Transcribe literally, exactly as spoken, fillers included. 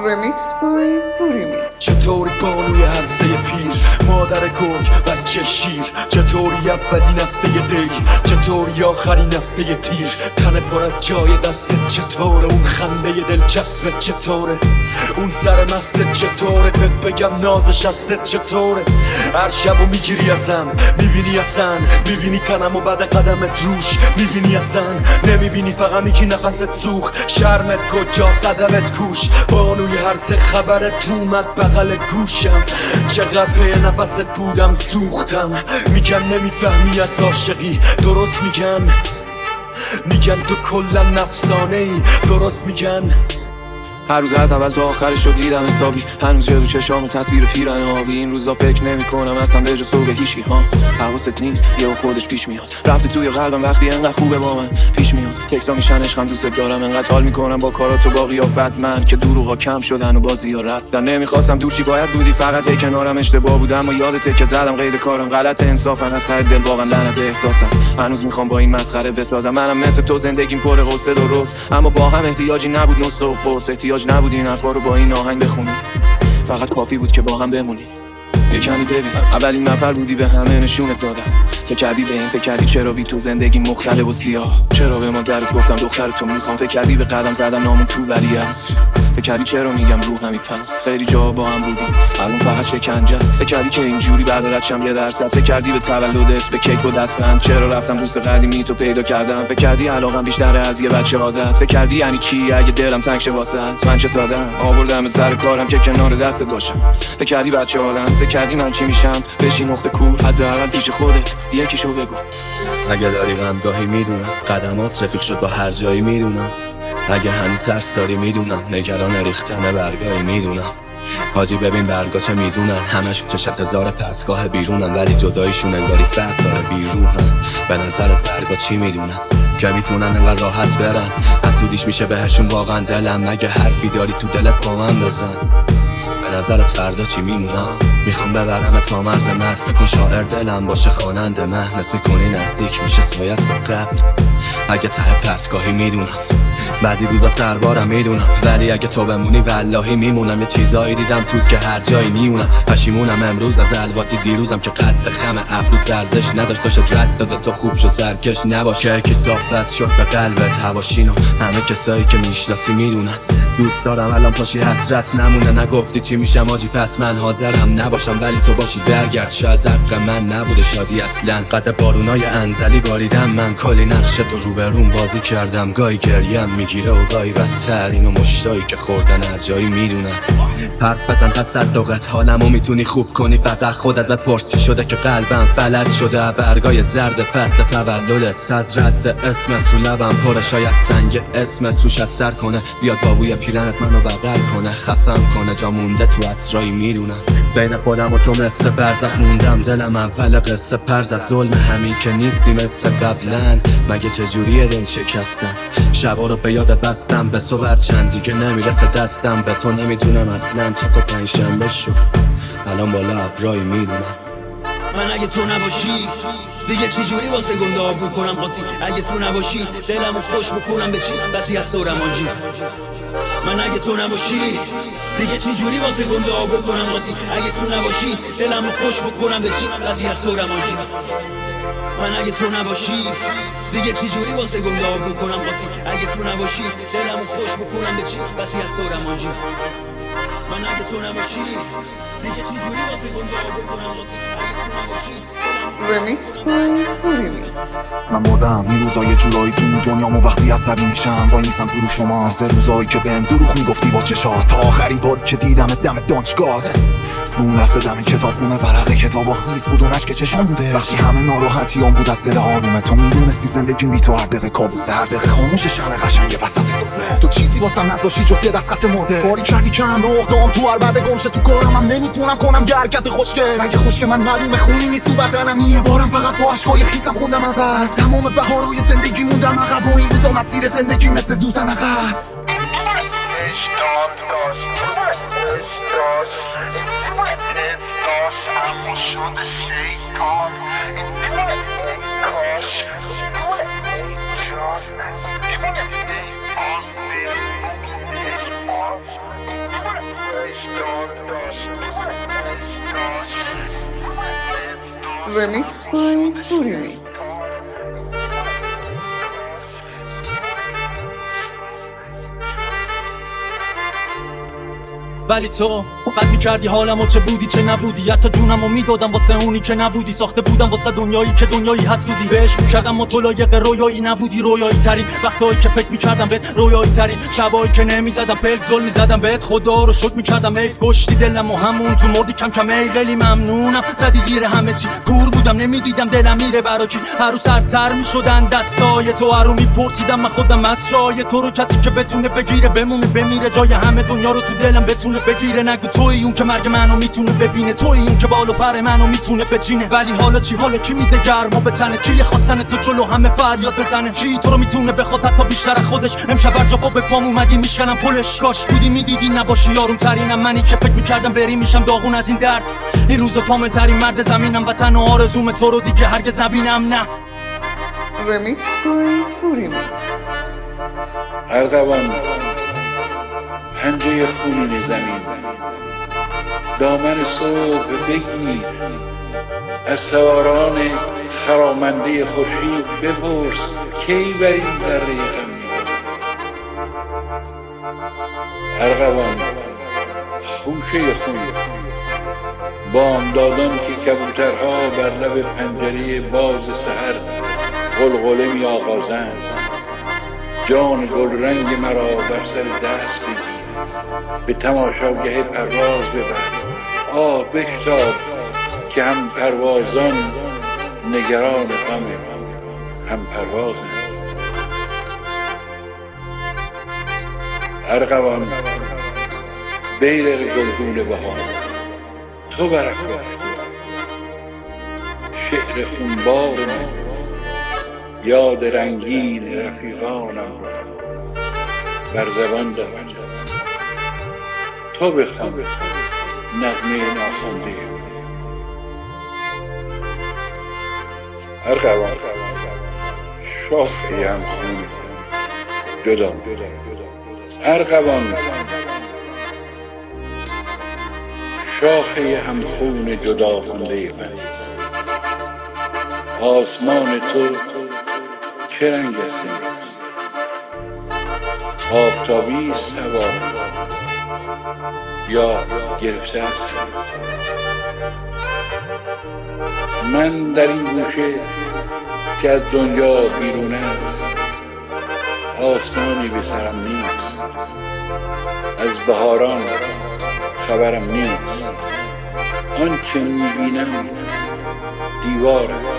رمیکس بای فوریمیکس. چطوری بانوی هرزه پیر، مادر گرگ بچه شیر، چطوری اولین هفته دی، چطوری آخرین هفته تیر، تن پر از جای دستت چطوره، اون خنده دلچسبت چطوره، اون سر مستت چطوره، بهت بگم نازش هستت چطوره. هر شبو میگیری ازم، میبینی اصلا، میبینی تنم و بعد قدمت روش، میبینی اصلا، نمیبینی فقط میگی نفست سوخ، شرمت کجا صدمت کوش، بانوی هر سه خبرت اومد بغل گوشم، چقدر پی نفست بودم سوختم. میگن نمیفهمی از عاشقی، درست میگن، میگن تو کلا نفسانه ای، درست میگن. هر روز از اول تا آخرش رو دیدم حسابی، هنوز جلو چشام تصویر پیرن آبی. این روزا فکر نمی کنم اصلا به جز تو به هیچی ها، حواست نیست یه خودش پیش میاد، رفته توی قلبم وقتی انقدر خوبه با من پیش میاد. تکسا میشن عشقم دوست دارم، انقدر حال میکنم با کارات و با قیافت من که دروغا کم شدن و بازی ها رفتن. نمیخواستم دوشی باید بودی فقط ای کنارم، اشتباه بودم اما یادته که زدم قید کارم، غلط انصافا از ته دل واقعا لعنت به احساسم. هنوز میخوام با این مسخره بسازم، منم مثل تو زندگیم پر قصه درست، اما با هم احتیاجی نبود نسخه و قرص، احتیاج نبود این حرفا رو با این آهنگ بخونیم، فقط کافی بود که با هم بمونیم. یه کمی ببین، اولین نفر بودی به همه نشونت دادم، فکر کردی به این، فکر کردی چرا بی تو زندگی مختلف و سیاه، چرا به مادرت گفتم دختر تو میخوام، فکر کردی به قدم زدن نامون تو ولی عصر، فکر کردی چرا میگم روح نمیپس، خیلی جا با هم بودیم الان فقط شکنجه است، فکر کردی که اینجوری بردارتشم یه درصد، فکر کردی به تولدت به کیک و دستبند، چرا رفتم دوست قدیمی تو پیدا کردم، فکر کردی علاقم بیشتره از یه بچه عادت، فکر کردی یعنی چی اگه دلم تنگ شه واسط، من چه ساده‌ام آوردم سر کارم که کنار دستت باشم، فکر کردی بچه عالم، فکر کردی من چی میشم بشی نقطه کور، حداقل پیش خودت یکیشو بگو. اگه داری غمگاهی میدونم، قدمات رفیق شد با هر جایی میدونم، اگه هنوز ترس داری میدونم، نگران ریختن برگاهی میدونم. حاجی ببین برگا چه میزونن، همشون چشت هزار پرتگاه بیرونن، ولی جدایشون انگاری فرق داره بیروحن. به نظرت برگا چی میدونن که میتونن انقدر راحت برن، حسودیش میشه بهشون واقعا دلم، مگه حرفی داری تو دلت با من بزن. به نظرت فردا چی میمونم، میخوام ببرم تا مرز مرگ، بکن شاعر دلم باشه خواننده مهن، اسم میکنی نزدیک میشه سایت به قبل. اگه ته پرتگاهی میدونم، بعضی روزا سربارم میدونم، ولی اگه تو بمونی والله میمونم. یه چیزایی دیدم توت که هر جایی میونم، پشیمونم امروز از الواتی دیروزم که قد خم ابرو ارزش نداشت، داشت رد داده تو خوب شو سرکش نباشه، کی صاف بس شد به قلبت هواشینو، همه کسایی که میشناسی میدونن دوست دارم الان پاشی حسرت نمونه، نگفتی چی میشم آجی پس من حاضرم نباشم، ولی تو باشی برگرد شاید حق من نبوده شادی اصلا. قد بارونای انزلی باریدم من، کلی نقش تو رو به روم بازی کردم، گاهی گریم میگیره و گاهی بدتر، اینو مشتایی که خوردن هر جایی میدونم. حرف بزن تصدقت حالمو میتونی خوب کنی، فقط خودت بپرس چی شده که قلبم فلج شده، برگای زرد فصل تولدت از رد اسمت رو لبم پره، شاید سنگ اسمت روش اثر کنه، بیاد بابوی پیرنت منو بغل کنه، خفم کنه جا مونده تو عطرایی میدونم. بین خودم و تو مثل برزخ موندم، دلم اول قصه پرزد، ظلم همین که نیستی مثل قبلن، مگه چجوریه دل شکستم، شبا رو به یاد بستم به صبر چند دیگه نمیرسه دستم، به تو نمیدونم اصلا چطور پنجشنبه شد، الان بالا ابرایی میدونم. من اگه تو نباشی دیگه چی جوری واسه گنده آب کنم قاطی، اگه تو نباشی دلمو خوش بکنم به چی بطی از تو رمانجی. من اگه تو نباشی دیگه چی جوری واسه گنده آب کنم قاطی، اگه تو نباشی دلمو خوش بکنم به چی بطی از تو رمانجی. من اگه تو نباشی دیگه چی جوری واسه گنده آب کنم قاطی، اگه تو نباشی دلمو خوش بکنم به چی بطی از تو رمانجی. من اگه تو نباشی دیگه چی جوری واسه گنده آب کنم قاطی، اگه تو نباشی. رمیکس بای فوریمیکس. من مردم این روزا یه جورایی تو دنیامو وقتی عصبی میشم وای نیستم تو رو شما، سه روزایی که بهم دروغ میگفتی با چشات، تا آخرین بار که دیدم دم دانشگاهت، اون لحظه دم کتابخونه ورق کتابا خیس بود و نشک چشم بوده، وقتی همه ناراحتیام بود از دل آرومه، تو میدونستی زندگی بی تو هر دقیقه کابوسه، هر دقیقه خاموش شن قشنگ وسط سفره، تو چیزی واسم نذاشتی جز یه دست خط مرده، کاری کردی که هم اقدام تو هر بعد گمشه تو کارم، هم نمیتونم کنم یه حرکت خوشگل، سنگ خشک من معلومه خونی نیست تو بدنم، یه بارم فقط با عشقای خیسم خوندم از از تمام بهارهای زندگی موندم عقب و این روزا مسیر زندگی مثل زوزن عقص. اما شده شیطان کاش ای جان Remix by Furimix. ولی تو فکر میکردی حالمو چه بودی چه نبودی، حتی جونمو میدادم واسه اونی که نبودی، ساخته بودم واسه دنیایی که دنیایی حسودی بهش میکردم و تو لایق رویایی نبودی، رویایی ترین وقتایی که فکر میکردم بهت، رویایی ترین شبایی که نمیزدم پلک زل میزدم بهت، خدا رو شکر میکردم حیف کشتی دلم و همون تو مردی کم کم ای خیلی ممنونم، زدی زیر همه چی کور بودم نمیدیدم دلم میره برا کی، هر روز سرتر میشدن دستای تو، هر رو میپرسیدم من خودم از شای تو رو، کسی که بتونه بگیره بمونه بمیره جای همه دنیا رو تو دلم بتونه بگیره، نگو توی اون که مرگ منو میتونه ببینه، توی اون که بال و پر منو میتونه بچینه، ولی حالا چی، حالا کی میده گرما به تنه، کی خواستن تو جلو همه فریاد بزنه، کی تو رو میتونه بخواد حتی بیشتر خودش، امشب هر جا پا به پام اومدی میشکنم پلش، کاش بودی میدیدی نباشی یارم ترینم، منی که فکر میکردم بری میشم داغون از این درد، این روزا کامل ترین مرد زمینم، وطن و آرزوم تو رو دیگه هرگز نبینم نه. Remix by Furimix. ارغوان پنجه خونین زمین، دامن صبح بگیر از سواران خرامنده خورشید، بپرس کی بر این دره غم می‌باری. ارغوان خوشه خون بامدادان که کبوترها بر لب پنجره باز سحر غلغله می آغازند، جان گل رنگ مرا بر سر دست بگیر، به تماشاگه پرواز ببر، آه بشتاب که هم پروازان نگران غم هم پروازند. ارغوان بیرق گلگون بهار، تو برک شعر خونبار من، یاد رنگین رفیقانم بر زبان دارم، تو بخوان نغمه ناخوانده. ارغوان شاخه هم خون جدا، ارغوان شاخه هم خون جدا خونده من، آسمان تو چه رنگ است؟ آفتابی سوا یا گرفته است؟ من در این گوشه که از دنیا بیرون است، آسمانی به سرم نیست، از بهاران خبرم نیست، آنچه میبینم دیوار